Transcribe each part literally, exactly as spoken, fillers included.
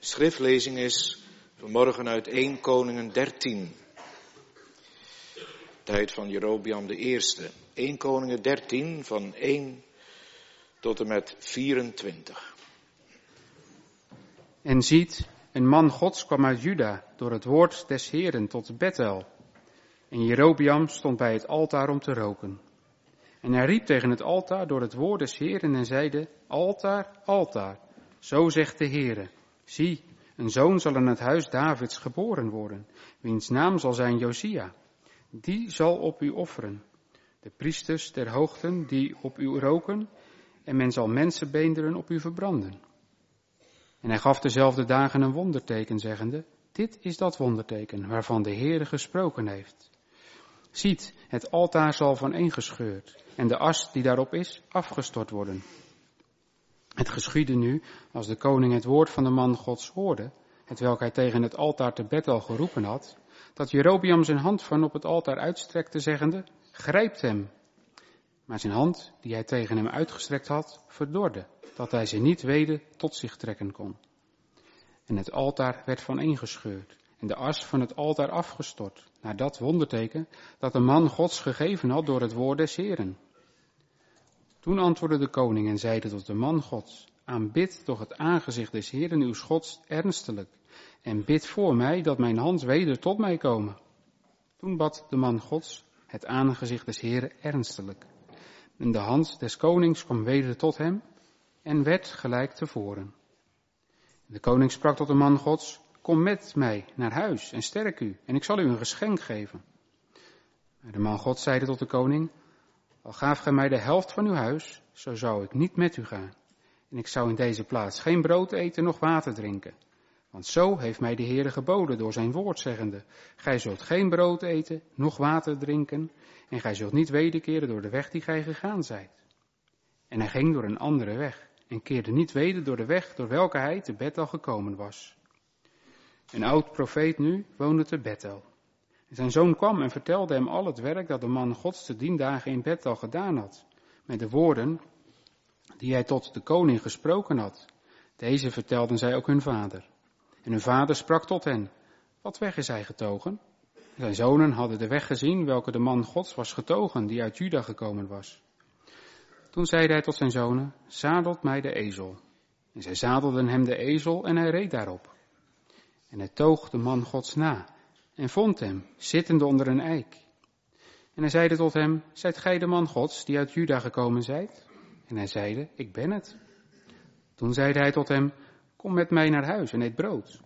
De schriftlezing is vanmorgen uit Eerste Koningen dertien. Tijd van Jerobeam de Eerste. Eerste Koningen dertien van één tot en met vierentwintig. En ziet, een man Gods kwam uit Juda door het woord des Heeren tot Bethel. En Jerobeam stond bij het altaar om te roken. En hij riep tegen het altaar door het woord des Heeren en zeide, altaar, altaar, zo zegt de Heere. Zie, een zoon zal in het huis Davids geboren worden, wiens naam zal zijn Josia. Die zal op u offeren, de priesters der hoogten die op u roken, en men zal mensenbeenderen op u verbranden. En hij gaf dezelfde dagen een wonderteken, zeggende, dit is dat wonderteken waarvan de Heere gesproken heeft. Ziet, het altaar zal vaneengescheurd en de as die daarop is afgestort worden. Het geschiedde nu, als de koning het woord van de man Gods hoorde, hetwelk hij tegen het altaar te Bethel geroepen had, dat Jerobeam zijn hand van op het altaar uitstrekte, zeggende, grijpt hem. Maar zijn hand, die hij tegen hem uitgestrekt had, verdorde, dat hij ze niet weder tot zich trekken kon. En het altaar werd vaneengescheurd en de as van het altaar afgestort, naar dat wonderteken dat de man Gods gegeven had door het woord des Heeren. Toen antwoordde de koning en zeide tot de man Gods, aanbid toch het aangezicht des Heeren uw Gods ernstelijk, en bid voor mij dat mijn hand weder tot mij komen. Toen bad de man Gods het aangezicht des Heeren ernstelijk. En de hand des konings kwam weder tot hem en werd gelijk tevoren. De koning sprak tot de man Gods, kom met mij naar huis en sterk u, en ik zal u een geschenk geven. Maar de man Gods zeide tot de koning, al gaaf gij mij de helft van uw huis, zo zou ik niet met u gaan. En ik zou in deze plaats geen brood eten, noch water drinken. Want zo heeft mij de Heere geboden door zijn woord, zeggende, gij zult geen brood eten, noch water drinken, en gij zult niet wederkeren door de weg die gij gegaan zijt. En hij ging door een andere weg, en keerde niet weder door de weg door welke hij te Bethel gekomen was. Een oud profeet nu woonde te Bethel. En zijn zoon kwam en vertelde hem al het werk dat de man Gods te dien dagen in Bethel gedaan had, met de woorden die hij tot de koning gesproken had. Deze vertelden zij ook hun vader. En hun vader sprak tot hen, wat weg is hij getogen? Zijn zonen hadden de weg gezien welke de man Gods was getogen, die uit Juda gekomen was. Toen zeide hij tot zijn zonen, zadelt mij de ezel. En zij zadelden hem de ezel en hij reed daarop. En hij toog de man Gods na en vond hem, zittende onder een eik. En hij zeide tot hem, zijt gij de man Gods, die uit Juda gekomen zijt? En hij zeide, ik ben het. Toen zeide hij tot hem, kom met mij naar huis en eet brood.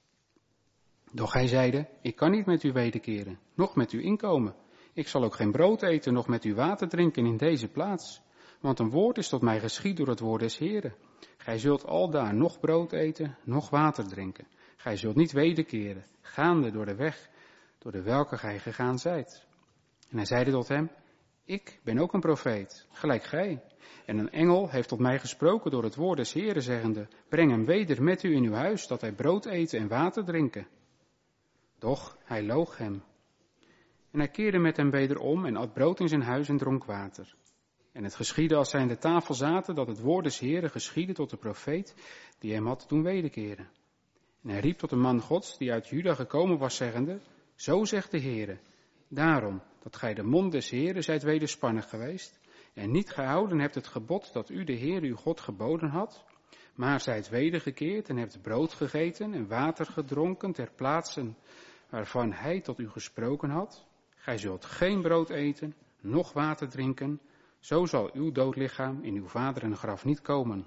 Doch hij zeide, ik kan niet met u wederkeren, noch met u inkomen. Ik zal ook geen brood eten, noch met u water drinken in deze plaats. Want een woord is tot mij geschied door het woord des Heeren. Gij zult aldaar noch brood eten, noch water drinken. Gij zult niet wederkeren, gaande door de weg, door de welke gij gegaan zijt. En hij zeide tot hem, ik ben ook een profeet, gelijk gij. En een engel heeft tot mij gesproken door het woord des Heeren, zeggende, breng hem weder met u in uw huis, dat hij brood eten en water drinken. Doch hij loog hem. En hij keerde met hem weder om en at brood in zijn huis en dronk water. En het geschiedde als zij aan de tafel zaten, dat het woord des Heeren geschiedde tot de profeet, die hem had doen wederkeren. En hij riep tot de man Gods, die uit Juda gekomen was, zeggende, zo zegt de Heere, daarom dat gij de mond des Heeren zijt wederspannig geweest, en niet gehouden hebt het gebod dat u de Heer uw God geboden had, maar zijt wedergekeerd en hebt brood gegeten en water gedronken ter plaatse waarvan hij tot u gesproken had. Gij zult geen brood eten, noch water drinken, zo zal uw dood lichaam in uw vaderen graf niet komen.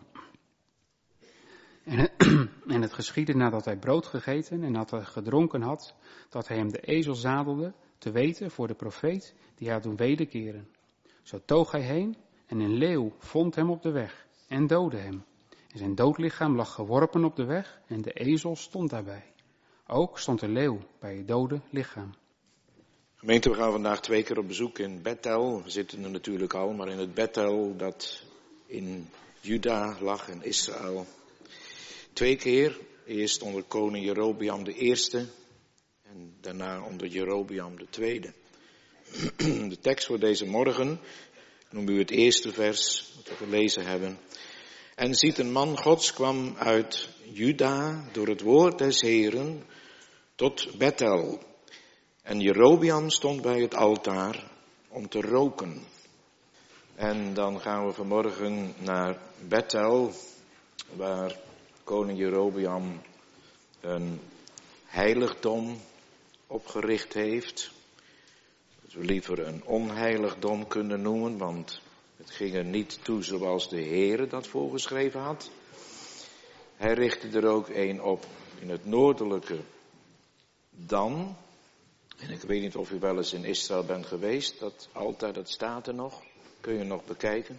En het, en het geschiedde nadat hij brood gegeten en dat hij gedronken had, dat hij hem de ezel zadelde, te weten voor de profeet die hij had doen wederkeren. Zo toog hij heen en een leeuw vond hem op de weg en doodde hem. En zijn doodlichaam lag geworpen op de weg en de ezel stond daarbij. Ook stond de leeuw bij het dode lichaam. Gemeente, we gaan vandaag twee keer op bezoek in Bethel. We zitten er natuurlijk al, maar in het Bethel dat in Juda lag, in Israël. Twee keer, eerst onder koning Jerobeam de Eerste en daarna onder Jerobeam de Tweede. De tekst voor deze morgen, noem u het eerste vers dat we gelezen hebben. En ziet, een man Gods kwam uit Juda door het woord des Heeren tot Bethel. En Jerobeam stond bij het altaar om te roken. En dan gaan we vanmorgen naar Bethel, waar koning Jerobeam een heiligdom opgericht heeft. Dat we liever een onheiligdom kunnen noemen, want het ging er niet toe zoals de Heere dat voorgeschreven had. Hij richtte er ook een op in het noordelijke Dan. En ik weet niet of u wel eens in Israël bent geweest. Dat altaar, dat staat er nog. Kun je nog bekijken.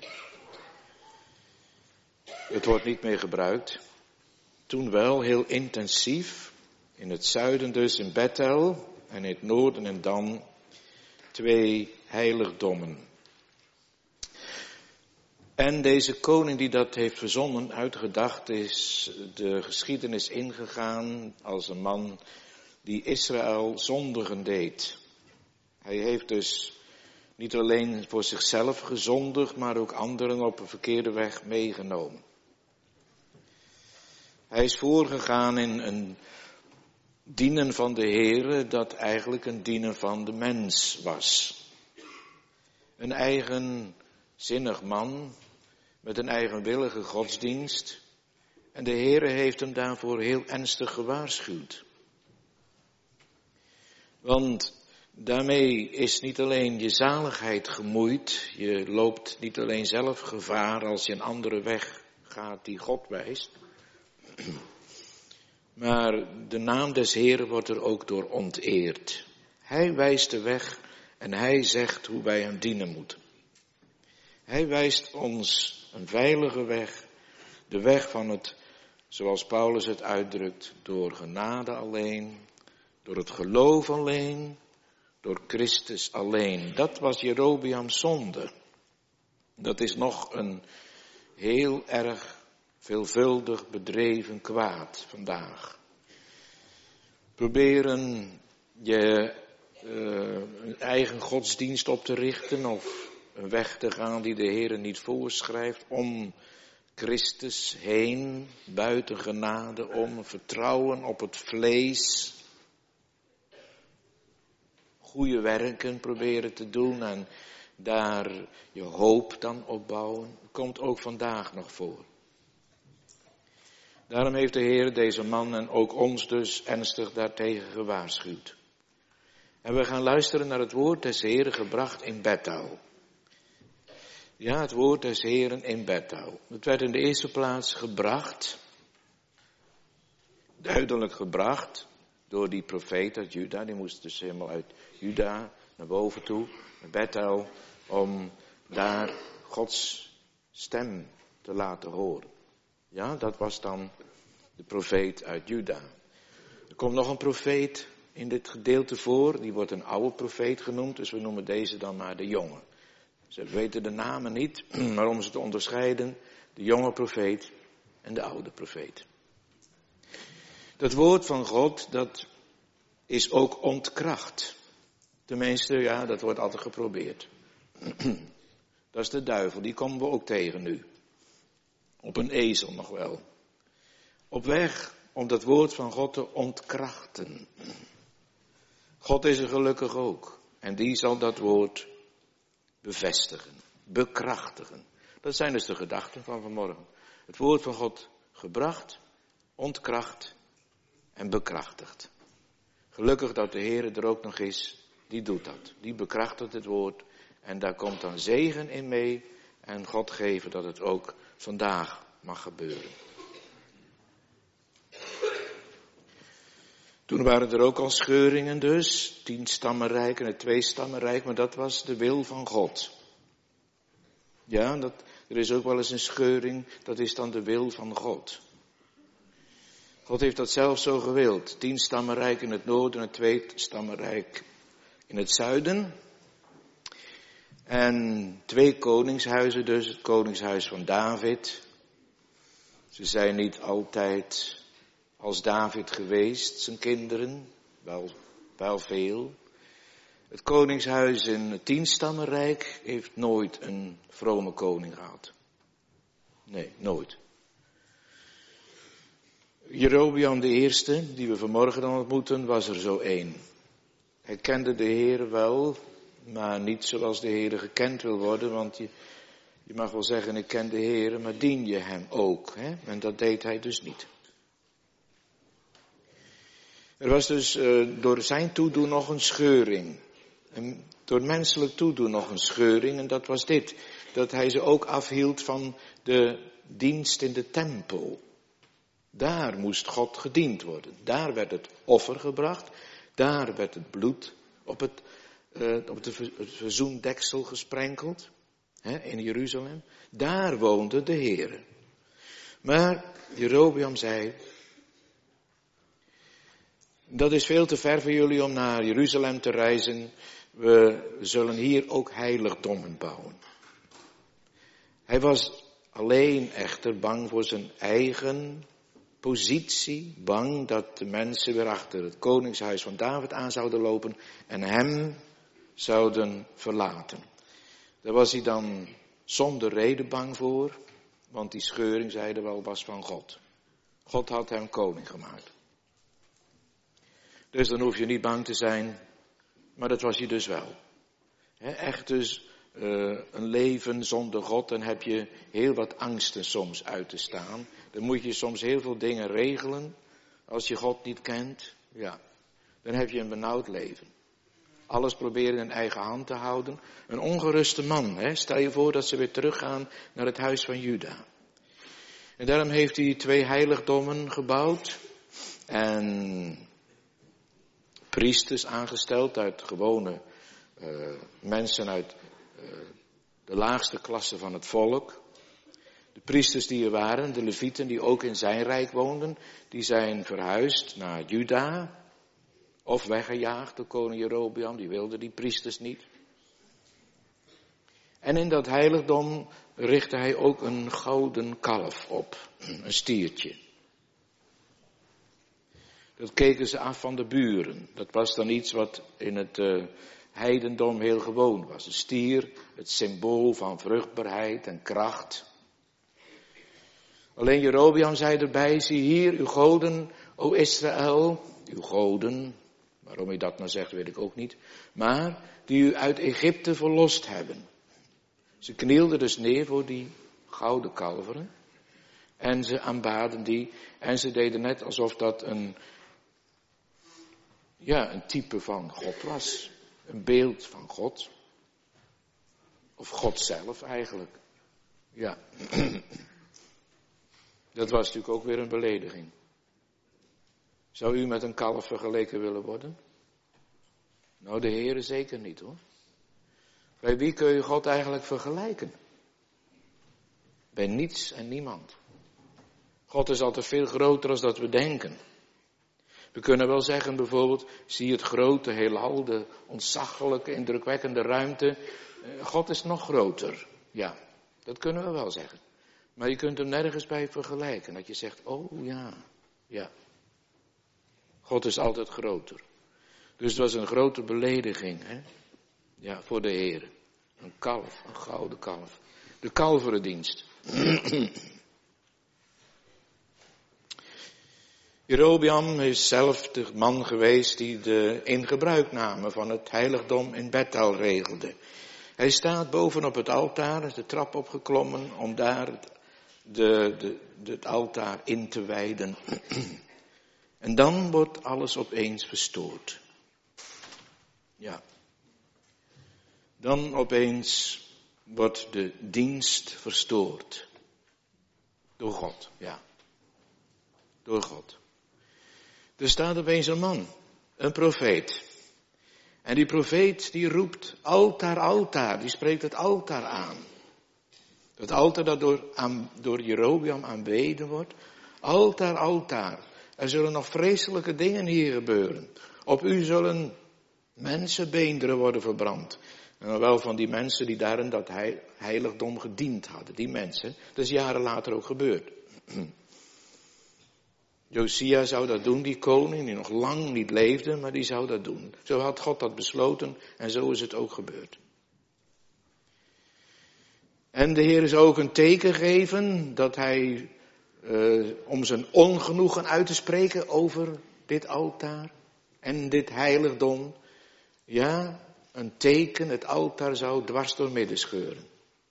Het wordt niet meer gebruikt. Toen wel heel intensief. In het zuiden dus in Bethel. En in het noorden en Dan twee heiligdommen. En deze koning die dat heeft verzonnen, uitgedacht, is de geschiedenis ingegaan als een man die Israël zondigen deed. Hij heeft dus niet alleen voor zichzelf gezondigd, maar ook anderen op een verkeerde weg meegenomen. Hij is voorgegaan in een dienen van de Heere dat eigenlijk een dienen van de mens was. Een eigenzinnig man met een eigenwillige godsdienst. En de Heere heeft hem daarvoor heel ernstig gewaarschuwd. Want daarmee is niet alleen je zaligheid gemoeid. Je loopt niet alleen zelf gevaar als je een andere weg gaat die God wijst. Maar de naam des Heeren wordt er ook door onteerd. Hij wijst de weg en hij zegt hoe wij hem dienen moeten. Hij wijst ons een veilige weg, de weg van het, zoals Paulus het uitdrukt, door genade alleen, door het geloof alleen, door Christus alleen. Dat was Jerobeams zonde. Dat is nog een heel erg veelvuldig bedreven kwaad vandaag. Proberen je uh, een eigen godsdienst op te richten of een weg te gaan die de Heer niet voorschrijft, om Christus heen, buiten genade, om vertrouwen op het vlees, goede werken proberen te doen en daar je hoop dan opbouwen, komt ook vandaag nog voor. Daarom heeft de Heer deze man en ook ons dus ernstig daartegen gewaarschuwd. En we gaan luisteren naar het woord des Heeren gebracht in Bethel. Ja, het woord des Heeren in Bethel. Het werd in de eerste plaats gebracht, duidelijk gebracht, door die profeet uit Juda. Die moest dus helemaal uit Juda naar boven toe, naar Bethel, om daar Gods stem te laten horen. Ja, dat was dan de profeet uit Juda. Er komt nog een profeet in dit gedeelte voor, die wordt een oude profeet genoemd, dus we noemen deze dan maar de jonge. Ze weten de namen niet, maar om ze te onderscheiden, de jonge profeet en de oude profeet. Dat woord van God, dat is ook ontkracht. Tenminste, ja, dat wordt altijd geprobeerd. Dat is de duivel, die komen we ook tegen nu. Op een ezel nog wel. Op weg om dat woord van God te ontkrachten. God is er gelukkig ook. En die zal dat woord bevestigen, bekrachtigen. Dat zijn dus de gedachten van vanmorgen. Het woord van God gebracht, ontkracht en bekrachtigd. Gelukkig dat de Heer er ook nog is, die doet dat. Die bekrachtigt het woord en daar komt dan zegen in mee. En God geven dat het ook vandaag mag gebeuren. Toen waren er ook al scheuringen dus, tien stammenrijk en het twee stammenrijk, maar dat was de wil van God. Ja, dat, er is ook wel eens een scheuring, dat is dan de wil van God. God heeft dat zelf zo gewild. Tien stammenrijk in het noorden en het twee stammenrijk in het zuiden. En twee koningshuizen dus, het koningshuis van David. Ze zijn niet altijd als David geweest, zijn kinderen, wel, wel veel. Het koningshuis in het tienstammenrijk heeft nooit een vrome koning gehad. Nee, nooit. Jerobeam de eerste, die we vanmorgen dan ontmoeten, was er zo één. Hij kende de Heer wel, maar niet zoals de Heer gekend wil worden, want je, je mag wel zeggen, ik ken de Heer, maar dien je hem ook. Hè? En dat deed hij dus niet. Er was dus uh, door zijn toedoen nog een scheuring. En door menselijk toedoen nog een scheuring, en dat was dit. Dat hij ze ook afhield van de dienst in de tempel. Daar moest God gediend worden. Daar werd het offer gebracht. Daar werd het bloed op het, uh, op het verzoendeksel gesprenkeld. Hè, in Jeruzalem. Daar woonde de Heer. Maar Jerobeam zei, dat is veel te ver voor jullie om naar Jeruzalem te reizen. We zullen hier ook heiligdommen bouwen. Hij was alleen echter bang voor zijn eigen positie, bang dat de mensen weer achter het koningshuis van David aan zouden lopen en hem zouden verlaten. Daar was hij dan zonder reden bang voor, want die scheuring, zeiden we al, was van God. God had hem koning gemaakt. Dus dan hoef je niet bang te zijn, maar dat was hij dus wel. He, echt dus uh, een leven zonder God, dan heb je heel wat angsten soms uit te staan. Dan moet je soms heel veel dingen regelen. Als je God niet kent, ja, dan heb je een benauwd leven. Alles proberen in eigen hand te houden. Een ongeruste man, hè? Stel je voor dat ze weer teruggaan naar het huis van Juda. En daarom heeft hij twee heiligdommen gebouwd. En priesters aangesteld uit gewone uh, mensen uit uh, de laagste klasse van het volk. De priesters die er waren, de Levieten die ook in zijn rijk woonden, die zijn verhuisd naar Juda. Of weggejaagd door koning Jerobeam, die wilde die priesters niet. En in dat heiligdom richtte hij ook een gouden kalf op, een stiertje. Dat keken ze af van de buren. Dat was dan iets wat in het uh, heidendom heel gewoon was. Een stier, het symbool van vruchtbaarheid en kracht. Alleen Jerobeam zei erbij, zie hier uw goden, o Israël, uw goden. Waarom hij dat nou zegt, weet ik ook niet. Maar die u uit Egypte verlost hebben. Ze knielden dus neer voor die gouden kalveren. En ze aanbaden die. En ze deden net alsof dat een, ja, een type van God was. Een beeld van God. Of God zelf eigenlijk. Ja. Dat was natuurlijk ook weer een belediging. Zou u met een kalf vergeleken willen worden? Nou, de Heere zeker niet hoor. Bij wie kun je God eigenlijk vergelijken? Bij niets en niemand. God is altijd veel groter dan dat we denken. We kunnen wel zeggen bijvoorbeeld, zie het grote heelal, de ontzaglijke, indrukwekkende ruimte. God is nog groter. Ja, dat kunnen we wel zeggen. Maar je kunt hem nergens bij vergelijken. Dat je zegt, oh ja, ja. God is altijd groter. Dus het was een grote belediging, hè? Ja, voor de Heer. Een kalf, een gouden kalf. De kalverendienst. Jerobeam is zelf de man geweest die de ingebruikname van het heiligdom in Bethel regelde. Hij staat bovenop het altaar, is de trap opgeklommen om daar het, de, de, de, het altaar in te wijden. En dan wordt alles opeens verstoord. Ja. Dan opeens wordt de dienst verstoord. Door God, ja. Door God. Er staat opeens een man, een profeet. En die profeet die roept altaar, altaar, die spreekt het altaar aan. Het altaar dat door, aan, door Jerobeam aanbeden wordt. Altaar, altaar. Er zullen nog vreselijke dingen hier gebeuren. Op u zullen mensenbeenderen worden verbrand. En wel van die mensen die daar in dat heiligdom gediend hadden. Die mensen, dat is jaren later ook gebeurd. Josia zou dat doen, die koning, die nog lang niet leefde, maar die zou dat doen. Zo had God dat besloten en zo is het ook gebeurd. En de Heer is ook een teken geven dat hij uh, om zijn ongenoegen uit te spreken over dit altaar en dit heiligdom. Ja, een teken, het altaar zou dwars door midden scheuren.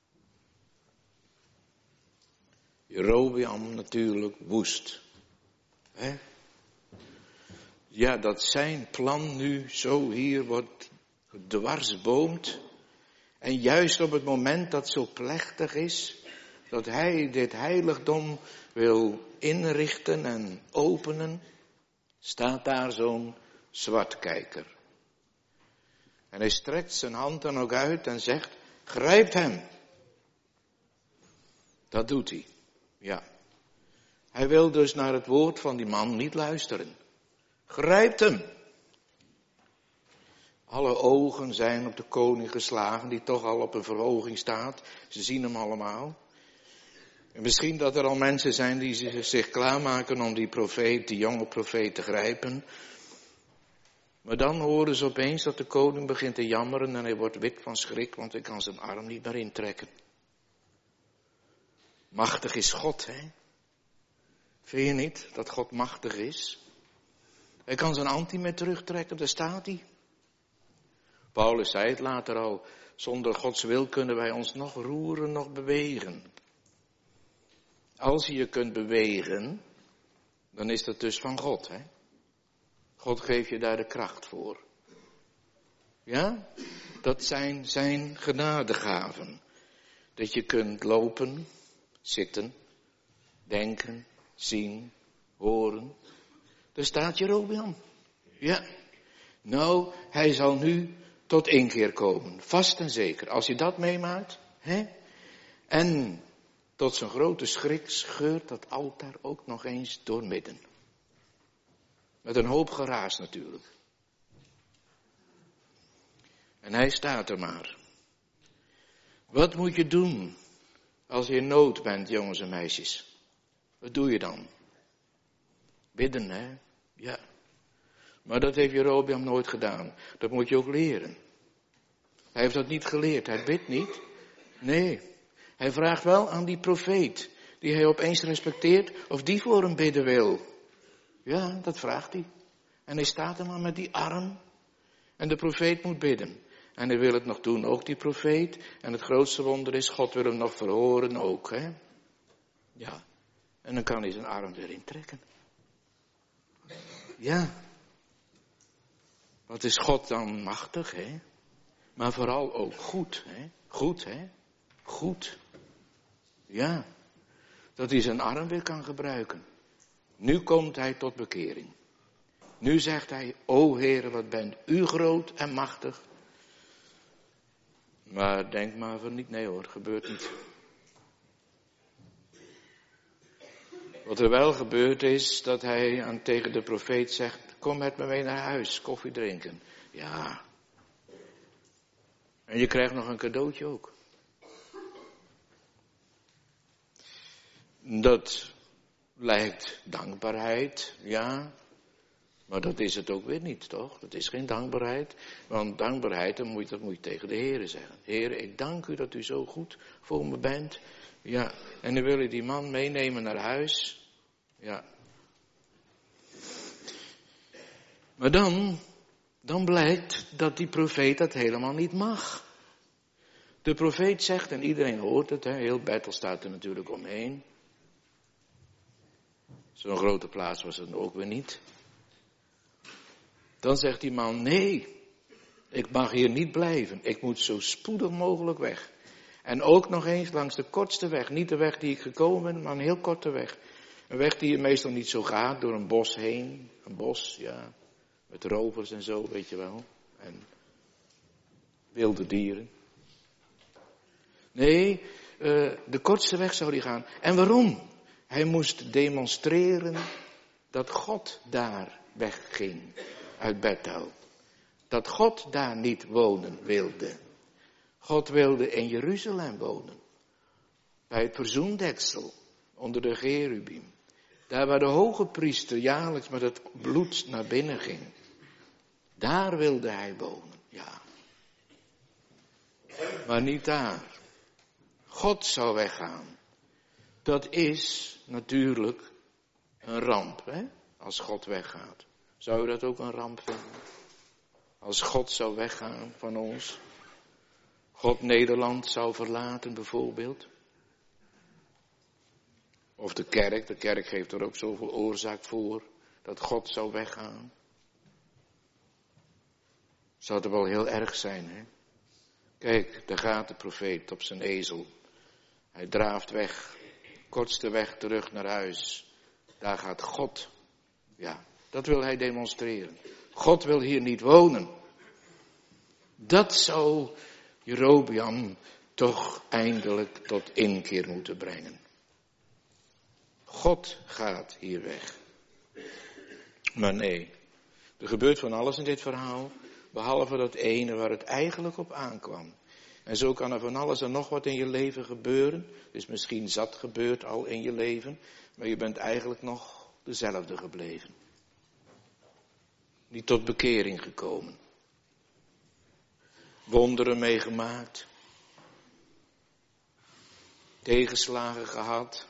Jerobeam natuurlijk woest. Hè? Ja, dat zijn plan nu zo hier wordt gedwarsboomd. En juist op het moment dat het zo plechtig is, dat hij dit heiligdom wil inrichten en openen, staat daar zo'n zwartkijker. En hij strekt zijn hand dan ook uit en zegt, grijpt hem. Dat doet hij, ja. Hij wil dus naar het woord van die man niet luisteren. Grijpt hem. Alle ogen zijn op de koning geslagen, die toch al op een verhoging staat. Ze zien hem allemaal. En misschien dat er al mensen zijn die zich klaarmaken om die profeet, die jonge profeet te grijpen. Maar dan horen ze opeens dat de koning begint te jammeren en hij wordt wit van schrik, want hij kan zijn arm niet meer intrekken. Machtig is God, hè? Vind je niet dat God machtig is? Hij kan zijn hand niet meer terugtrekken, daar staat hij. Paulus zei het later al, zonder Gods wil kunnen wij ons nog roeren, nog bewegen. Als je je kunt bewegen, dan is dat dus van God, hè? God geeft je daar de kracht voor. Ja? Dat zijn zijn genadegaven. Dat je kunt lopen, zitten, denken, zien, horen. Daar staat Jerobeam. Ja. Nou, hij zal nu tot inkeer komen. Vast en zeker. Als je dat meemaakt. Hè? En tot zijn grote schrik scheurt dat altaar ook nog eens doormidden. Met een hoop geraas natuurlijk. En hij staat er maar. Wat moet je doen als je in nood bent, jongens en meisjes? Wat doe je dan? Bidden, hè? Ja. Maar dat heeft Jerobeam nooit gedaan. Dat moet je ook leren. Hij heeft dat niet geleerd. Hij bidt niet. Nee. Hij vraagt wel aan die profeet, die hij opeens respecteert, of die voor hem bidden wil. Ja, dat vraagt hij. En hij staat er maar met die arm. En de profeet moet bidden. En hij wil het nog doen, ook die profeet. En het grootste wonder is, God wil hem nog verhoren ook, hè. Ja. En dan kan hij zijn arm weer intrekken. Ja. Wat is God dan machtig, hè? Maar vooral ook goed, hè? Goed, hè? Goed. Ja. Dat hij zijn arm weer kan gebruiken. Nu komt hij tot bekering. Nu zegt hij, o Heere, wat bent u groot en machtig. Maar denk maar van niet, nee hoor, gebeurt niet. Wat er wel gebeurd is, dat hij aan, tegen de profeet zegt, kom met me mee naar huis, koffie drinken. Ja. En je krijgt nog een cadeautje ook. Dat lijkt dankbaarheid, ja. Maar dat is het ook weer niet, toch? Dat is geen dankbaarheid. Want dankbaarheid, dat moet je, dat moet je tegen de Heere zeggen. Heere, ik dank u dat u zo goed voor me bent. Ja, en dan wil je die man meenemen naar huis. Ja. Maar dan, dan blijkt dat die profeet dat helemaal niet mag. De profeet zegt, en iedereen hoort het, hè, heel Bethel staat er natuurlijk omheen. Zo'n grote plaats was het ook weer niet. Dan zegt die man, nee, ik mag hier niet blijven. Ik moet zo spoedig mogelijk weg. En ook nog eens langs de kortste weg. Niet de weg die ik gekomen ben, maar een heel korte weg. Een weg die je meestal niet zo gaat, door een bos heen. Een bos, ja, met rovers en zo, weet je wel. En wilde dieren. Nee, uh, de kortste weg zou hij gaan. En waarom? Hij moest demonstreren dat God daar wegging uit Bethel. Dat God daar niet wonen wilde. God wilde in Jeruzalem wonen. Bij het verzoendeksel, onder de cherubim. Daar waar de hoge priester jaarlijks met het bloed naar binnen ging. Daar wilde hij wonen, ja. Maar niet daar. God zou weggaan. Dat is natuurlijk een ramp, hè? Als God weggaat. Zou u dat ook een ramp vinden? Als God zou weggaan van ons. God Nederland zou verlaten bijvoorbeeld. Of de kerk, de kerk geeft er ook zoveel oorzaak voor. Dat God zou weggaan. Zou het wel heel erg zijn, hè? Kijk, daar gaat de profeet op zijn ezel. Hij draaft weg. Kortste weg terug naar huis. Daar gaat God. Ja, dat wil hij demonstreren. God wil hier niet wonen. Dat zou Jerobeam toch eindelijk tot inkeer moeten brengen. God gaat hier weg. Maar nee, er gebeurt van alles in dit verhaal, behalve dat ene waar het eigenlijk op aankwam. En zo kan er van alles en nog wat in je leven gebeuren. Dus misschien zat gebeurd al in je leven, maar je bent eigenlijk nog dezelfde gebleven. Niet tot bekering gekomen. Wonderen meegemaakt. Tegenslagen gehad.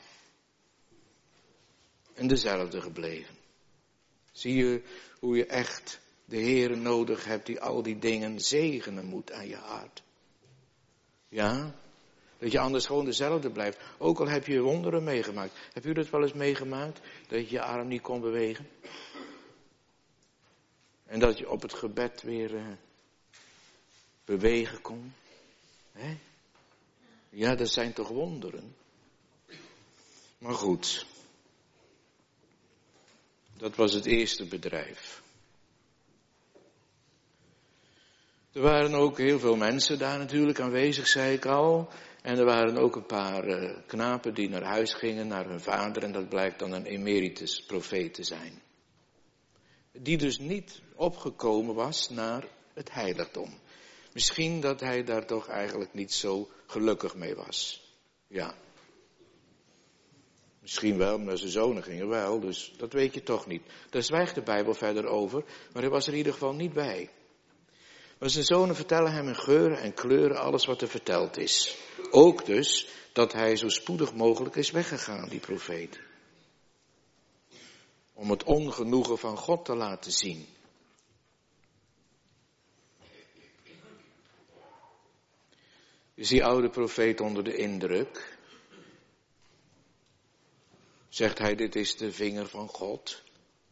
En dezelfde gebleven. Zie je hoe je echt de Heere nodig hebt die al die dingen zegenen moet aan je hart. Ja, dat je anders gewoon dezelfde blijft. Ook al heb je wonderen meegemaakt. Heb u dat wel eens meegemaakt? Dat je je arm niet kon bewegen? En dat je op het gebed weer uh, bewegen kon? Hè? Ja, dat zijn toch wonderen? Maar goed. Dat was het eerste bedrijf. Er waren ook heel veel mensen daar natuurlijk aanwezig, zei ik al. En er waren ook een paar uh, knapen die naar huis gingen, naar hun vader. En dat blijkt dan een emeritus profeet te zijn. Die dus niet opgekomen was naar het heiligdom. Misschien dat hij daar toch eigenlijk niet zo gelukkig mee was. Ja. Misschien wel, maar zijn zonen gingen wel, dus dat weet je toch niet. Daar zwijgt de Bijbel verder over, maar hij was er in ieder geval niet bij. Maar zijn zonen vertellen hem in geuren en kleuren alles wat er verteld is. Ook dus dat hij zo spoedig mogelijk is weggegaan, die profeet. Om het ongenoegen van God te laten zien. Is die oude profeet onder de indruk? Zegt hij, dit is de vinger van God?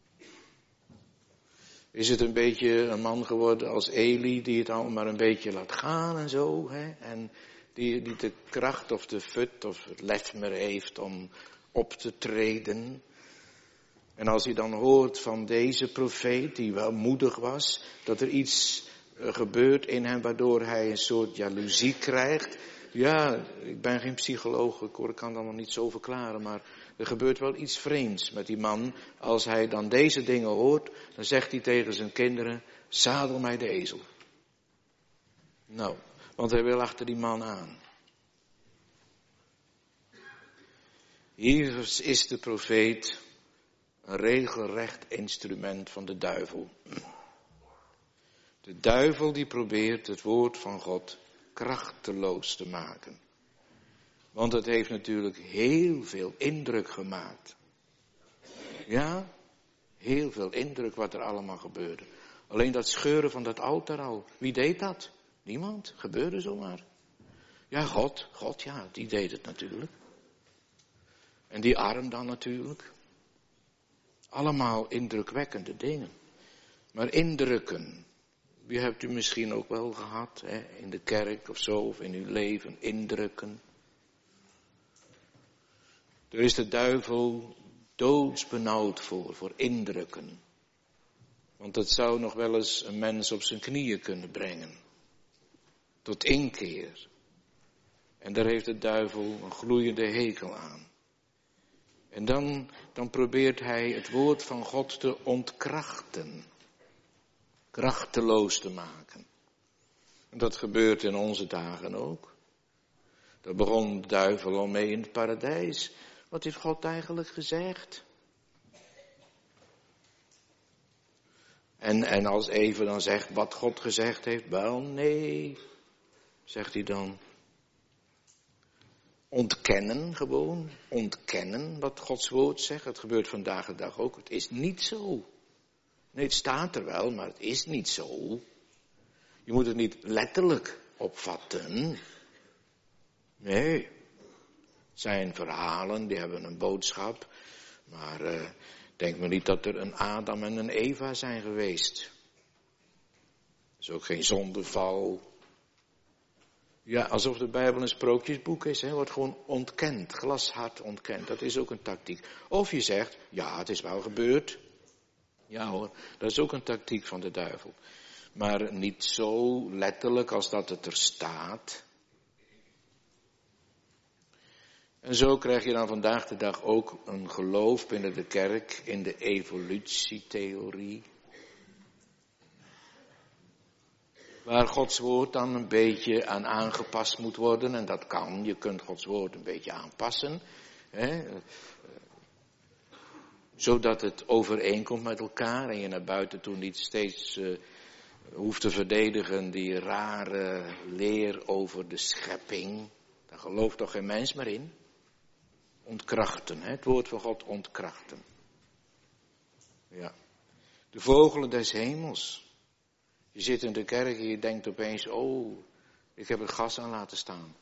Is het een beetje een man geworden als Eli, die het allemaal maar een beetje laat gaan en zo, hè? En die niet de kracht of de fut of het lef meer heeft om op te treden. En als hij dan hoort van deze profeet, die wel moedig was, dat er iets gebeurt in hem waardoor hij een soort jaloezie krijgt. Ja, ik ben geen psycholoog, ik, hoor, ik kan het allemaal niet zo verklaren, maar er gebeurt wel iets vreemds met die man. Als hij dan deze dingen hoort, dan zegt hij tegen zijn kinderen, zadel mij de ezel. Nou, want hij wil achter die man aan. Hier is de profeet een regelrecht instrument van de duivel. De duivel die probeert het woord van God krachteloos te maken. Want het heeft natuurlijk heel veel indruk gemaakt. Ja, heel veel indruk wat er allemaal gebeurde. Alleen dat scheuren van dat altaar al. Wie deed dat? Niemand. Gebeurde zomaar. Ja, God. God, ja, die deed het natuurlijk. En die arm dan natuurlijk. Allemaal indrukwekkende dingen. Maar indrukken. Die hebt u misschien ook wel gehad, hè, in de kerk of zo, of in uw leven, indrukken. Er is de duivel doodsbenauwd voor, voor indrukken. Want dat zou nog wel eens een mens op zijn knieën kunnen brengen. Tot inkeer. En daar heeft de duivel een gloeiende hekel aan. En dan, dan probeert hij het woord van God te ontkrachten. Krachteloos te maken. En dat gebeurt in onze dagen ook. Daar begon de duivel al mee in het paradijs. Wat heeft God eigenlijk gezegd? En, en als Eva dan zegt wat God gezegd heeft, wel nee, zegt hij dan. ontkennen gewoon, ontkennen wat Gods woord zegt. Het gebeurt vandaag de dag ook. Het is niet zo. Nee, het staat er wel, maar het is niet zo. Je moet het niet letterlijk opvatten. Nee. Het zijn verhalen, die hebben een boodschap. Maar uh, denk maar niet dat er een Adam en een Eva zijn geweest. Er is ook geen zondeval. Ja, alsof de Bijbel een sprookjesboek is, hè, wordt gewoon ontkend, glashard ontkend. Dat is ook een tactiek. Of je zegt, ja, het is wel gebeurd. Ja hoor, dat is ook een tactiek van de duivel. Maar niet zo letterlijk als dat het er staat. En zo krijg je dan vandaag de dag ook een geloof binnen de kerk in de evolutietheorie. Waar Gods woord dan een beetje aan aangepast moet worden. En dat kan, je kunt Gods woord een beetje aanpassen. Hè, zodat het overeenkomt met elkaar en je naar buiten toe niet steeds uh, hoeft te verdedigen die rare leer over de schepping. Daar gelooft toch geen mens meer in? Ontkrachten, hè? Het woord van God ontkrachten. Ja. De vogelen des hemels. Je zit in de kerk en je denkt opeens, oh, ik heb het gas aan laten staan.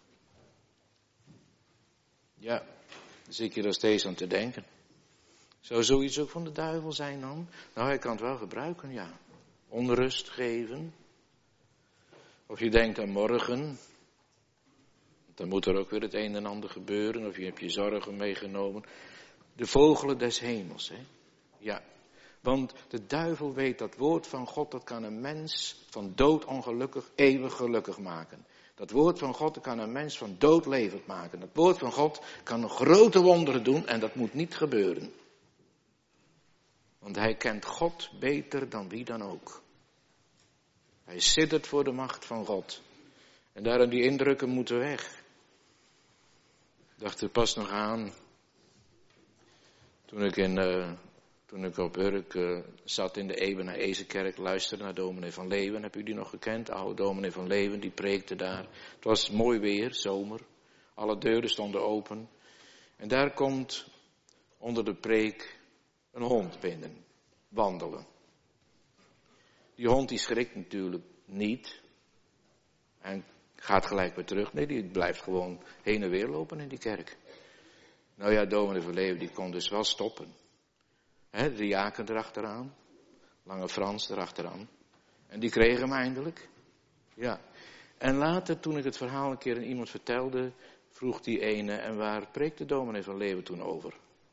Ja, daar zit je er steeds aan te denken. Zou zoiets ook van de duivel zijn dan? Nou, hij kan het wel gebruiken, ja. Onrust geven. Of je denkt aan morgen. Dan moet er ook weer het een en ander gebeuren. Of je hebt je zorgen meegenomen. De vogelen des hemels, hè. Ja. Want de duivel weet dat woord van God, dat kan een mens van dood ongelukkig eeuwig gelukkig maken. Dat woord van God kan een mens van dood levend maken. Dat woord van God kan grote wonderen doen en dat moet niet gebeuren. Want hij kent God beter dan wie dan ook. Hij siddert voor de macht van God. En daarom die indrukken moeten weg. Ik dacht er pas nog aan. Toen ik, in, uh, toen ik op Urk uh, zat in de Ebenezer-kerk, luisterde naar dominee van Leeuwen. Heb u die nog gekend? Oude dominee van Leeuwen, die preekte daar. Het was mooi weer, zomer. Alle deuren stonden open. En daar komt onder de preek een hond binnen, wandelen. Die hond die schrikt natuurlijk niet en gaat gelijk weer terug. Nee, die blijft gewoon heen en weer lopen in die kerk. Nou ja, dominee van Leeuwen die kon dus wel stoppen. He, de diaken erachteraan, Lange Frans erachteraan. En die kregen hem eindelijk. Ja. En later, toen ik het verhaal een keer aan iemand vertelde, vroeg die ene, en waar preekte dominee van Leeuwen toen over?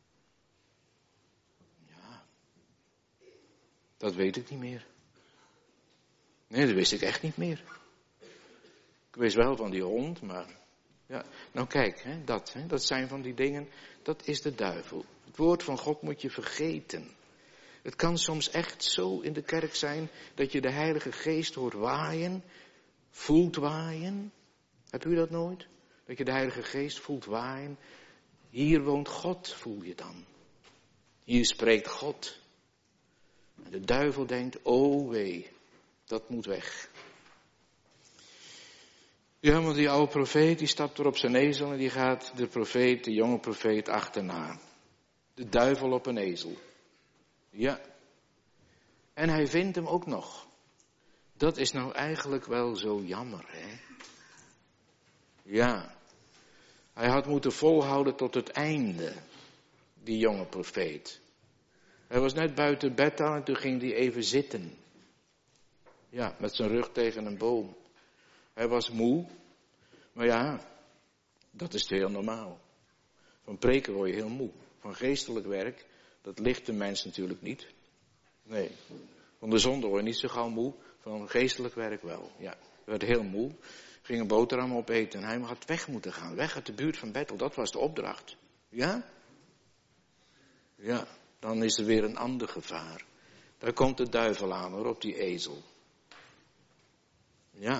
Dat weet ik niet meer. Nee, dat wist ik echt niet meer. Ik wist wel van die hond, maar ja. Nou kijk, hè, dat, hè, dat zijn van die dingen, dat is de duivel. Het woord van God moet je vergeten. Het kan soms echt zo in de kerk zijn dat je de Heilige Geest hoort waaien, voelt waaien. Heb u dat nooit? Dat je de Heilige Geest voelt waaien. Hier woont God, voel je dan. Hier spreekt God. En de duivel denkt, oh wee, dat moet weg. Ja, maar die oude profeet, die stapt er op zijn ezel en die gaat de profeet, de jonge profeet, achterna. De duivel op een ezel. Ja. En hij vindt hem ook nog. Dat is nou eigenlijk wel zo jammer, hè? Ja. Hij had moeten volhouden tot het einde, die jonge profeet. Hij was net buiten bed aan en toen ging hij even zitten. Ja, met zijn rug tegen een boom. Hij was moe. Maar ja, dat is heel normaal. Van preken word je heel moe. Van geestelijk werk, dat ligt de mens natuurlijk niet. Nee. Van de zonde word je niet zo gauw moe. Van geestelijk werk wel. Ja, hij werd heel moe. Ging een boterham opeten en hij had weg moeten gaan. Weg uit de buurt van Bethel, dat was de opdracht. Ja? Ja. Dan is er weer een ander gevaar. Daar komt de duivel aan hoor, op die ezel. Ja.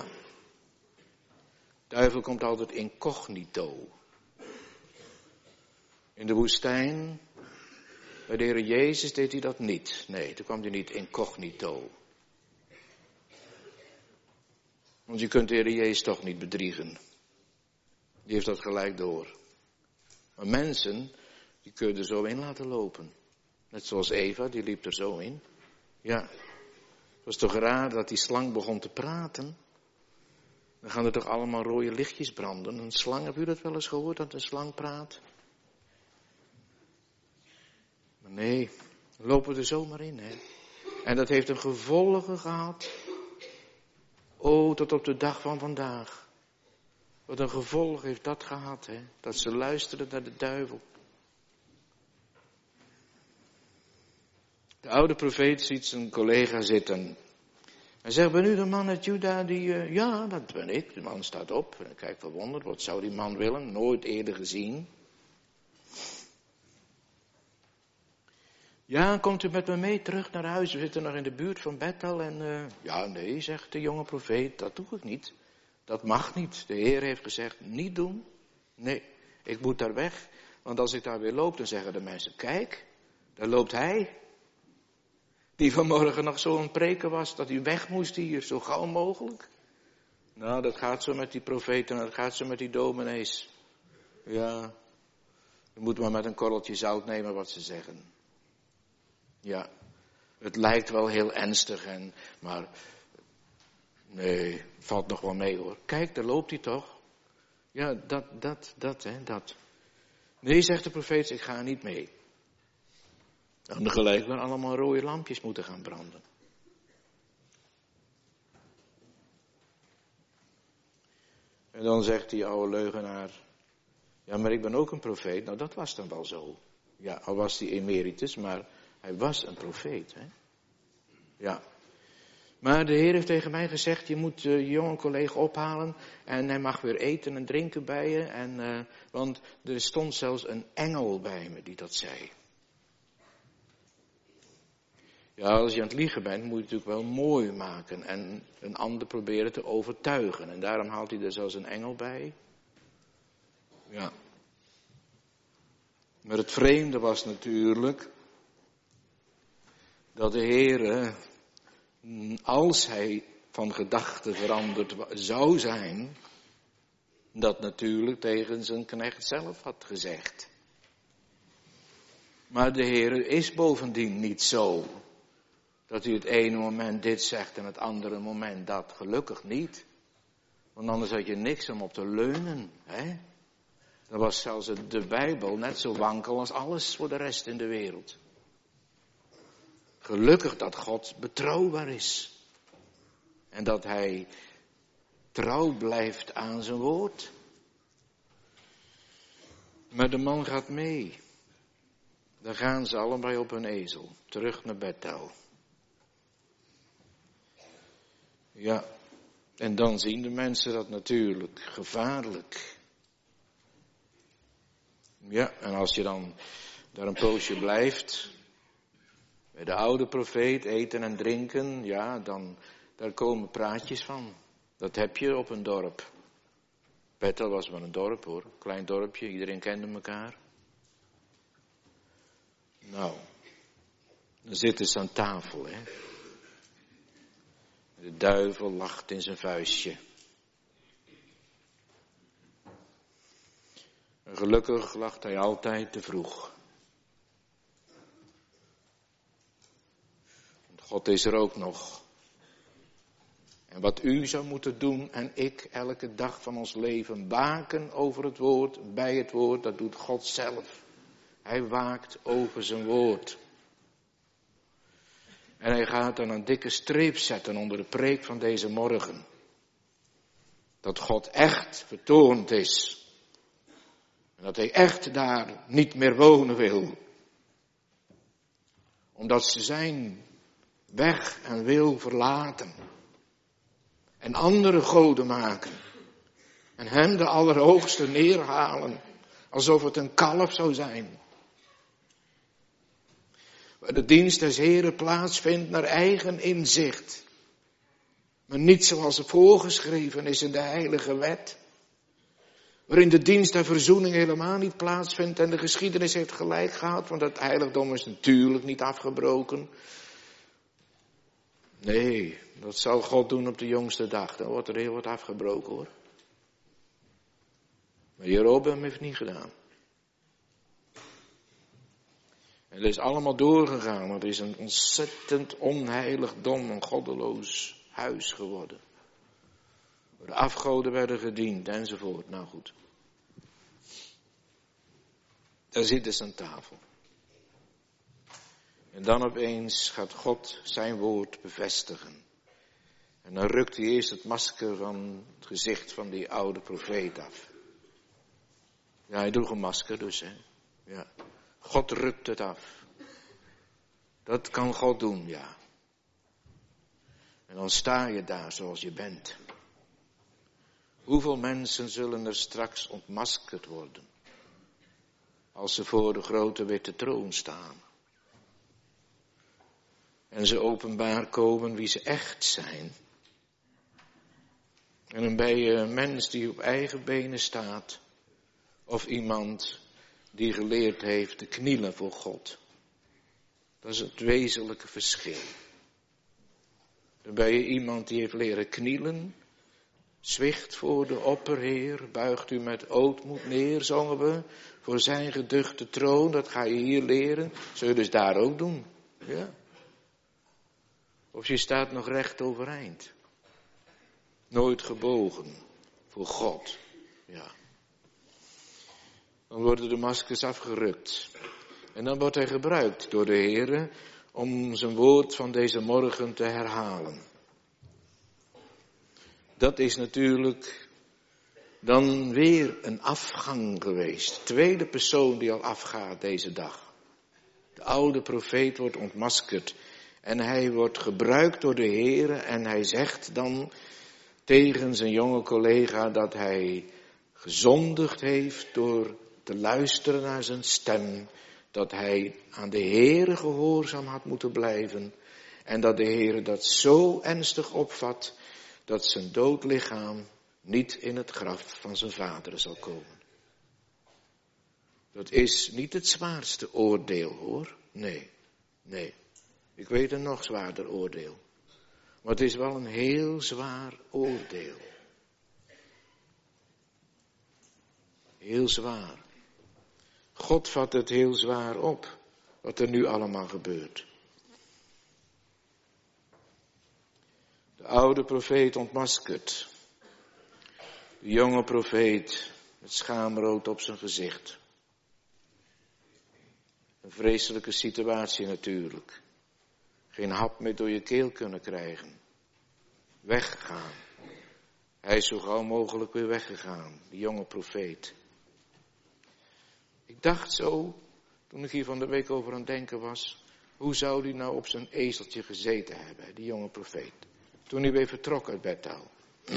De duivel komt altijd incognito. In de woestijn, bij de Heer Jezus deed hij dat niet. Nee, toen kwam hij niet incognito. Want je kunt de Heer Jezus toch niet bedriegen. Die heeft dat gelijk door. Maar mensen, die kun je er zo in laten lopen. Net zoals Eva, die liep er zo in. Ja, het was toch raar dat die slang begon te praten. Dan gaan er toch allemaal rode lichtjes branden. Een slang, heb u dat wel eens gehoord, dat een slang praat? Maar nee, we lopen er zomaar in, hè. En dat heeft een gevolgen gehad. Oh, tot op de dag van vandaag. Wat een gevolg heeft dat gehad, hè. Dat ze luisterden naar de duivel. De oude profeet ziet zijn collega zitten. Hij zegt, ben u de man uit Juda die... Uh, ja, dat ben ik. De man staat op. En kijkt verwonderd. Wat zou die man willen? Nooit eerder gezien. Ja, komt u met me mee terug naar huis? We zitten nog in de buurt van Bethel. En uh, ja, nee, zegt de jonge profeet. Dat doe ik niet. Dat mag niet. De Heer heeft gezegd, niet doen. Nee, ik moet daar weg. Want als ik daar weer loop, dan zeggen de mensen, kijk, daar loopt hij. Die vanmorgen nog zo'n preken was, dat hij weg moest hier, zo gauw mogelijk. Nou, dat gaat zo met die profeten, dat gaat zo met die dominees. Ja, je moet maar met een korreltje zout nemen wat ze zeggen. Ja, het lijkt wel heel ernstig, en, maar nee, valt nog wel mee hoor. Kijk, daar loopt hij toch. Ja, dat, dat, dat, hè, dat. Nee, zegt de profeet, ik ga niet mee. Dan gelijk weer allemaal rode lampjes moeten gaan branden. En dan zegt die oude leugenaar, ja, maar ik ben ook een profeet. Nou, dat was dan wel zo. Ja, al was hij emeritus, maar hij was een profeet, hè. Ja. Maar de Heer heeft tegen mij gezegd, je moet uh, je jonge collega ophalen en hij mag weer eten en drinken bij je. En, uh, want er stond zelfs een engel bij me die dat zei. Ja, als je aan het liegen bent, moet je het natuurlijk wel mooi maken en een ander proberen te overtuigen. En daarom haalt hij er zelfs een engel bij. Ja. Maar het vreemde was natuurlijk dat de Heer, als hij van gedachten veranderd zou zijn, dat natuurlijk tegen zijn knecht zelf had gezegd. Maar de Heer is bovendien niet zo dat hij het ene moment dit zegt en het andere moment dat. Gelukkig niet. Want anders had je niks om op te leunen. Hè? Dan was zelfs de Bijbel net zo wankel als alles voor de rest in de wereld. Gelukkig dat God betrouwbaar is. En dat hij trouw blijft aan zijn woord. Maar de man gaat mee. Dan gaan ze allebei op hun ezel. Terug naar Bethel. Ja, en dan zien de mensen dat natuurlijk gevaarlijk. Ja, en als je dan daar een poosje blijft, bij de oude profeet eten en drinken, ja, dan daar komen praatjes van. Dat heb je op een dorp. Bethel was wel een dorp hoor, klein dorpje, iedereen kende elkaar. Nou, dan zitten ze aan tafel, hè. De duivel lacht in zijn vuistje. En gelukkig lacht hij altijd te vroeg. Want God is er ook nog. En wat u zou moeten doen en ik elke dag van ons leven, waken over het woord, bij het woord, dat doet God zelf. Hij waakt over zijn woord. En hij gaat dan een dikke streep zetten onder de preek van deze morgen. Dat God echt vertoond is. En dat hij echt daar niet meer wonen wil. Omdat ze zijn weg en wil verlaten. En andere goden maken. En hem de Allerhoogste neerhalen. Alsof het een kalf zou zijn. Waar de dienst des Heren plaatsvindt naar eigen inzicht. Maar niet zoals het voorgeschreven is in de heilige wet. Waarin de dienst der verzoening helemaal niet plaatsvindt. En de geschiedenis heeft gelijk gehad. Want het heiligdom is natuurlijk niet afgebroken. Nee, dat zal God doen op de jongste dag. Dan wordt er heel wat afgebroken hoor. Maar Jerobeam heeft niet gedaan. En dat is allemaal doorgegaan. Het is een ontzettend onheilig, dom en goddeloos huis geworden. De afgoden werden gediend enzovoort. Nou goed. Daar zitten ze aan tafel. En dan opeens gaat God zijn woord bevestigen. En dan rukt hij eerst het masker van het gezicht van die oude profeet af. Ja, hij droeg een masker dus, hè. Ja. God rukt het af. Dat kan God doen, ja. En dan sta je daar zoals je bent. Hoeveel mensen zullen er straks ontmaskerd worden? Als ze voor de grote witte troon staan. En ze openbaar komen wie ze echt zijn. En dan ben je een mens die op eigen benen staat. Of iemand die geleerd heeft te knielen voor God. Dat is het wezenlijke verschil. Dan ben je iemand die heeft leren knielen. Zwicht voor de opperheer. Buigt u met ootmoed neer, zongen we. Voor zijn geduchte troon. Dat ga je hier leren. Zul je dus daar ook doen. Ja. Of je staat nog recht overeind. Nooit gebogen. Voor God. Ja. Dan worden de maskers afgerukt. En dan wordt hij gebruikt door de Heere om zijn woord van deze morgen te herhalen. Dat is natuurlijk dan weer een afgang geweest. Tweede persoon die al afgaat deze dag. De oude profeet wordt ontmaskerd. En hij wordt gebruikt door de Heere en hij zegt dan tegen zijn jonge collega dat hij gezondigd heeft door te luisteren naar zijn stem. Dat hij aan de Heere gehoorzaam had moeten blijven. En dat de Heere dat zo ernstig opvat dat zijn dood lichaam niet in het graf van zijn vader zal komen. Dat is niet het zwaarste oordeel, hoor. Nee, nee. Ik weet een nog zwaarder oordeel. Maar het is wel een heel zwaar oordeel. Heel zwaar. God vat het heel zwaar op, wat er nu allemaal gebeurt. De oude profeet ontmaskerd. De jonge profeet met schaamrood op zijn gezicht. Een vreselijke situatie natuurlijk. Geen hap meer door je keel kunnen krijgen. Weggaan. Hij is zo gauw mogelijk weer weggegaan, die jonge profeet. Ik dacht zo, toen ik hier van de week over aan het denken was, hoe zou die nou op zijn ezeltje gezeten hebben, die jonge profeet. Toen hij weer vertrok uit Bethel.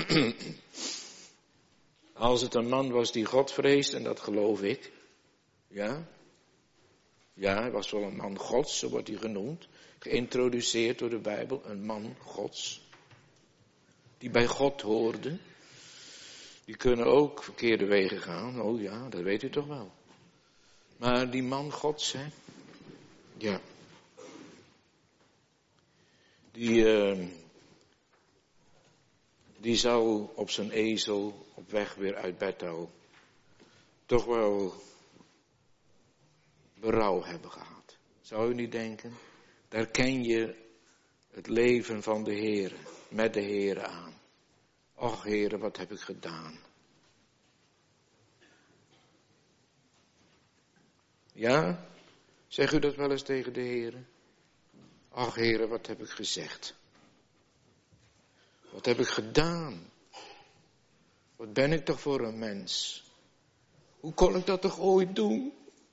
Als het een man was die God vreest, en dat geloof ik. Ja. Ja, hij was wel een man Gods, zo wordt hij genoemd. Geïntroduceerd door de Bijbel, een man Gods. Die bij God hoorde. Die kunnen ook verkeerde wegen gaan. Oh ja, dat weet u toch wel. Maar die man Gods, hè. Ja. Die, uh, die zal op zijn ezel op weg weer uit Bethel toch wel berouw hebben gehad. Zou u niet denken? Daar ken je het leven van de Heere, met de Heere aan. Och Heere, wat heb ik gedaan? Ja? Zeg u dat wel eens tegen de Heere? Och Heere, wat heb ik gezegd? Wat heb ik gedaan? Wat ben ik toch voor een mens? Hoe kon ik dat toch ooit doen?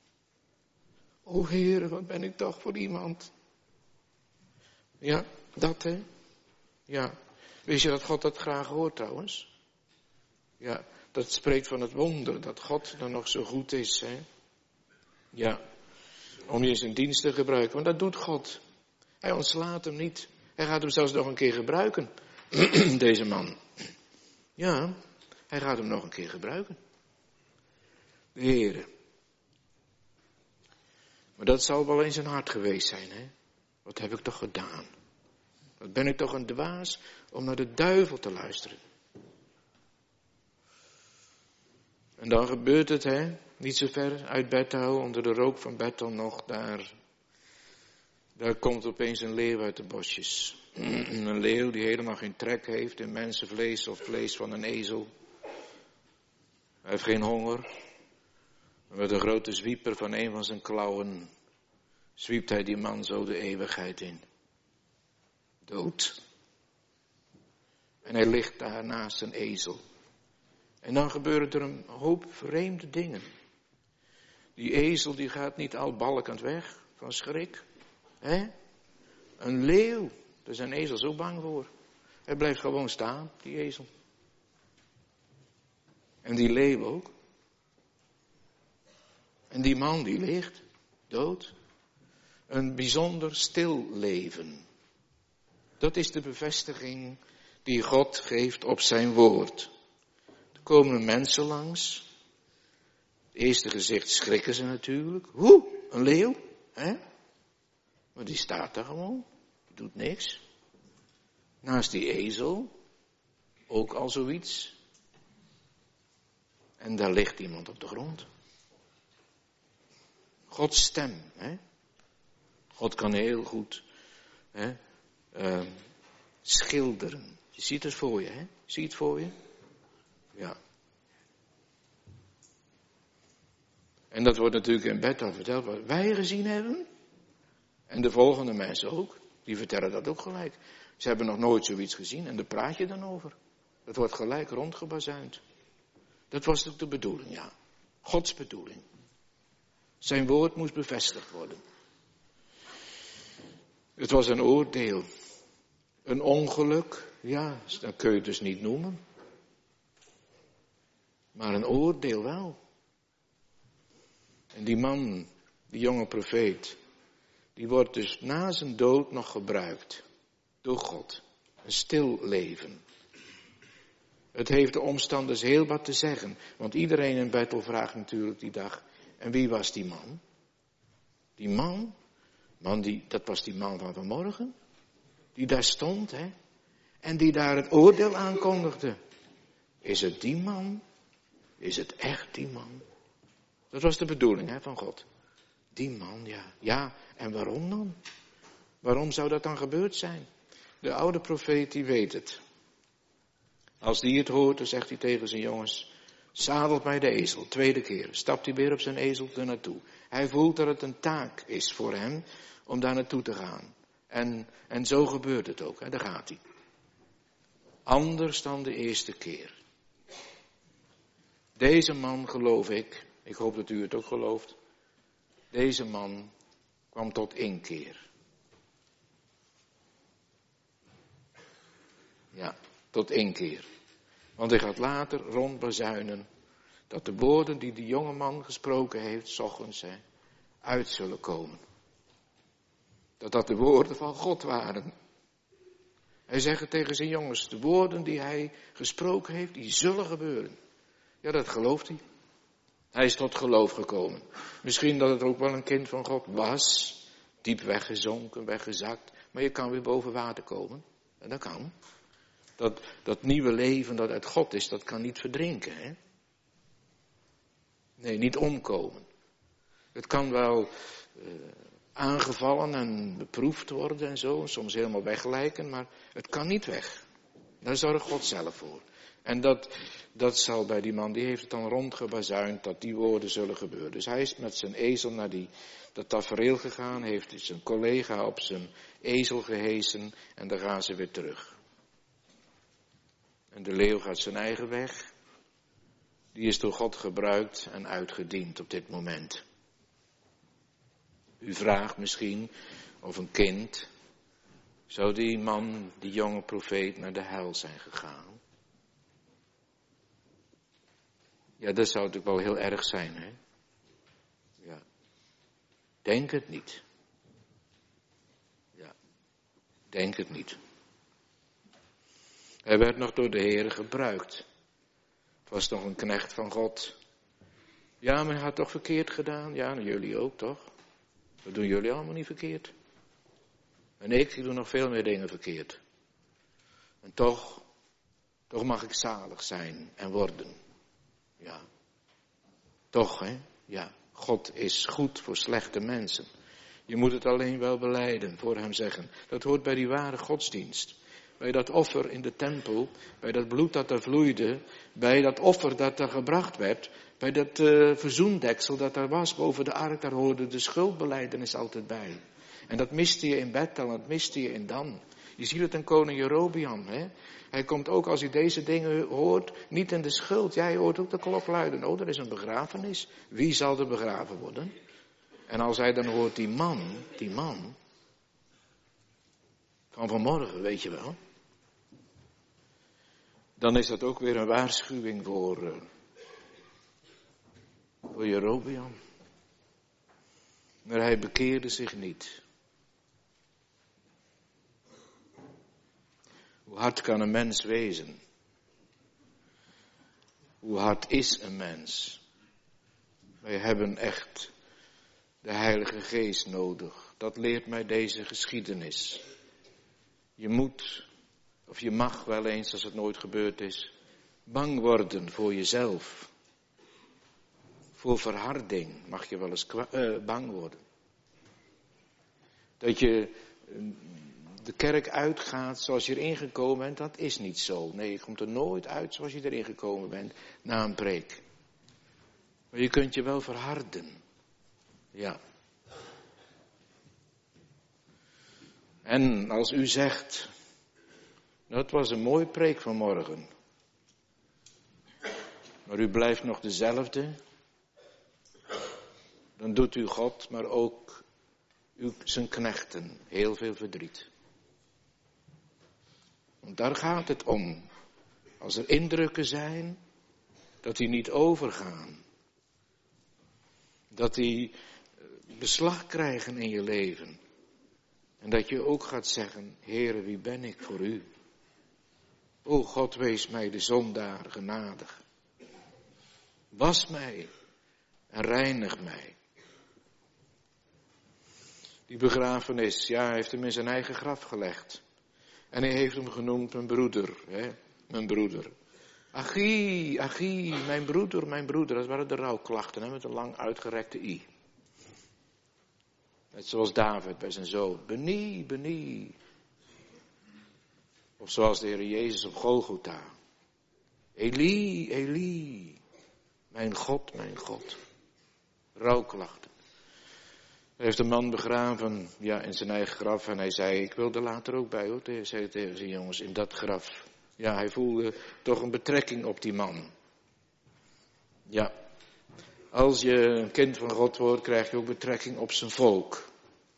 O Heere, wat ben ik toch voor iemand? Ja, dat hè? Ja. Wist je dat God dat graag hoort trouwens? Ja, dat spreekt van het wonder dat God dan nog zo goed is, hè? Ja, om je in zijn dienst te gebruiken, want dat doet God. Hij ontslaat hem niet. Hij gaat hem zelfs nog een keer gebruiken, deze man. Ja, hij gaat hem nog een keer gebruiken. De Heere. Maar dat zal wel in zijn hart geweest zijn, hè? Wat heb ik toch gedaan? Wat ben ik toch een dwaas om naar de duivel te luisteren? En dan gebeurt het, hè? Niet zo ver uit Bethel, onder de rook van Bethel nog, daar Daar komt opeens een leeuw uit de bosjes. Een leeuw die helemaal geen trek heeft in mensenvlees of vlees van een ezel. Hij heeft geen honger. Met een grote zwieper van een van zijn klauwen zwiept hij die man zo de eeuwigheid in. Dood. En hij ligt daar naast een ezel. En dan gebeuren er een hoop vreemde dingen. Die ezel die gaat niet al balkend weg van schrik. Hè? Een leeuw, daar is een ezel zo bang voor. Hij blijft gewoon staan, die ezel. En die leeuw ook. En die man die ligt, dood. Een bijzonder stil leven. Dat is de bevestiging die God geeft op zijn woord. Er komen mensen langs. Het eerste gezicht schrikken ze natuurlijk. Hoe, een leeuw? Hè? Maar die staat daar gewoon. Die doet niks. Naast die ezel. Ook al zoiets. En daar ligt iemand op de grond. Gods stem. Hè? God kan heel goed hè, uh, schilderen. Je ziet het voor je, hè? Zie je het voor je? Ja. En dat wordt natuurlijk in bed al verteld wat wij gezien hebben. En de volgende mensen ook. Die vertellen dat ook gelijk. Ze hebben nog nooit zoiets gezien en daar praat je dan over. Dat wordt gelijk rondgebazuind. Dat was natuurlijk de bedoeling, ja. Gods bedoeling. Zijn woord moest bevestigd worden. Het was een oordeel. Een ongeluk, ja, dat kun je het dus niet noemen. Maar een oordeel wel. En die man, die jonge profeet, die wordt dus na zijn dood nog gebruikt. Door God. Een stil leven. Het heeft de omstanders heel wat te zeggen. Want iedereen in Bethel vraagt natuurlijk die dag. En wie was die man? Die man? Man die, dat was die man van vanmorgen. Die daar stond, hè. En die daar het oordeel aankondigde. Is het die man? Is het echt die man? Dat was de bedoeling, hè, van God. Die man, ja. Ja, en waarom dan? Waarom zou dat dan gebeurd zijn? De oude profeet, die weet het. Als die het hoort, dan zegt hij tegen zijn jongens, zadelt mij de ezel, tweede keer. Stapt hij weer op zijn ezel er naartoe. Hij voelt dat het een taak is voor hem om daar naartoe te gaan. En, en zo gebeurt het ook, hè? Daar gaat hij. Anders dan de eerste keer. Deze man, geloof ik, ik hoop dat u het ook gelooft, deze man kwam tot inkeer. Ja, tot inkeer. Want hij gaat later rondbazuinen dat de woorden die die jonge man gesproken heeft, 's ochtends, hè, uit zullen komen. Dat dat de woorden van God waren. Hij zegt tegen zijn jongens, de woorden die hij gesproken heeft, die zullen gebeuren. Ja, dat gelooft hij. Hij is tot geloof gekomen. Misschien dat het ook wel een kind van God was. Diep weggezonken, weggezakt. Maar je kan weer boven water komen. En dat kan. Dat, dat nieuwe leven dat uit God is, dat kan niet verdrinken. Hè? Nee, niet omkomen. Het kan wel uh, aangevallen en beproefd worden en zo. Soms helemaal weglijken, maar het kan niet weg. Daar zorgt God zelf voor. En dat, dat zal bij die man, die heeft het dan rondgebazuind dat die woorden zullen gebeuren. Dus hij is met zijn ezel naar die, dat tafereel gegaan, heeft zijn collega op zijn ezel gehesen en dan gaan ze weer terug. En de leeuw gaat zijn eigen weg. Die is door God gebruikt en uitgediend op dit moment. U vraagt misschien of een kind, zou die man, die jonge profeet, naar de hel zijn gegaan? Ja, dat zou natuurlijk wel heel erg zijn, hè? Ja. Denk het niet. Ja. Denk het niet. Hij werd nog door de Heere gebruikt. Het was nog een knecht van God. Ja, maar hij had toch verkeerd gedaan? Ja, en jullie ook, toch? Dat doen jullie allemaal niet verkeerd. En ik, ik doe nog veel meer dingen verkeerd. En toch, toch mag ik zalig zijn en worden. Ja. Toch, hè? Ja. God is goed voor slechte mensen. Je moet het alleen wel belijden, voor hem zeggen. Dat hoort bij die ware godsdienst. Bij dat offer in de tempel, bij dat bloed dat er vloeide, bij dat offer dat er gebracht werd, bij dat uh, verzoendeksel dat er was boven de ark, daar hoorde de schuldbelijdenis altijd bij. En dat miste je in Bethel, dat miste je in Dan. Je ziet het in koning Jerobeam, hè. Hij komt ook, als hij deze dingen hoort, niet in de schuld. Jij hoort ook de klok luiden. Oh, er is een begrafenis. Wie zal er begraven worden? En als hij dan hoort, die man, die man, van vanmorgen, weet je wel. Dan is dat ook weer een waarschuwing voor, uh, voor Jerobeam. Maar hij bekeerde zich niet. Hoe hard kan een mens wezen? Hoe hard is een mens? Wij hebben echt de Heilige Geest nodig. Dat leert mij deze geschiedenis. Je moet, of je mag wel eens, als het nooit gebeurd is, bang worden voor jezelf. Voor verharding mag je wel eens kwa- uh, bang worden. Dat je uh, de kerk uitgaat zoals je erin gekomen bent, dat is niet zo. Nee, je komt er nooit uit zoals je erin gekomen bent na een preek. Maar je kunt je wel verharden. Ja. En als u zegt, nou, het was een mooie preek vanmorgen, maar u blijft nog dezelfde, dan doet u God, maar ook uw, zijn knechten heel veel verdriet. Want daar gaat het om. Als er indrukken zijn, dat die niet overgaan. Dat die beslag krijgen in je leven. En dat je ook gaat zeggen, Heere, wie ben ik voor u? O God, wees mij de zondaar genadig. Was mij en reinig mij. Die begrafenis, ja, hij heeft hem in zijn eigen graf gelegd. En hij heeft hem genoemd mijn broeder, hè, mijn broeder. Achie, achie, mijn broeder, mijn broeder. Dat waren de rouwklachten, hè, met een lang uitgerekte i. Net zoals David bij zijn zoon. Benie, benie. Of zoals de Heer Jezus op Golgotha. Eli, Eli. Mijn God, mijn God. Rouwklachten. Hij heeft een man begraven, ja, in zijn eigen graf. En hij zei, ik wil er later ook bij, hoor. Hij zei tegen zijn jongens, in dat graf. Ja, hij voelde toch een betrekking op die man. Ja. Als je een kind van God wordt, krijg je ook betrekking op zijn volk.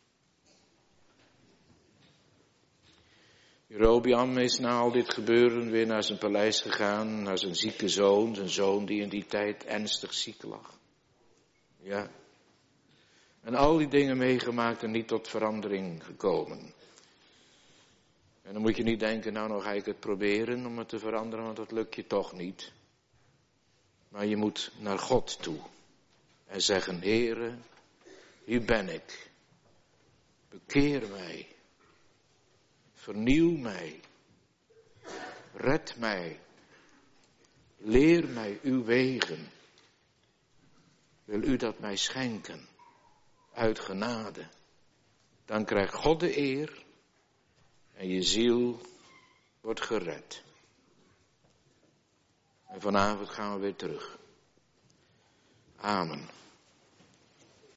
Jerobeam is na al dit gebeuren weer naar zijn paleis gegaan, naar zijn zieke zoon, zijn zoon die in die tijd ernstig ziek lag. Ja. En al die dingen meegemaakt en niet tot verandering gekomen. En dan moet je niet denken, nou nou ga ik het proberen om het te veranderen, want dat lukt je toch niet. Maar je moet naar God toe. En zeggen, Heere, hier ben ik. Bekeer mij. Vernieuw mij. Red mij. Leer mij uw wegen. Wil u dat mij schenken? Uit genade. Dan krijgt God de eer. En je ziel wordt gered. En vanavond gaan we weer terug. Amen.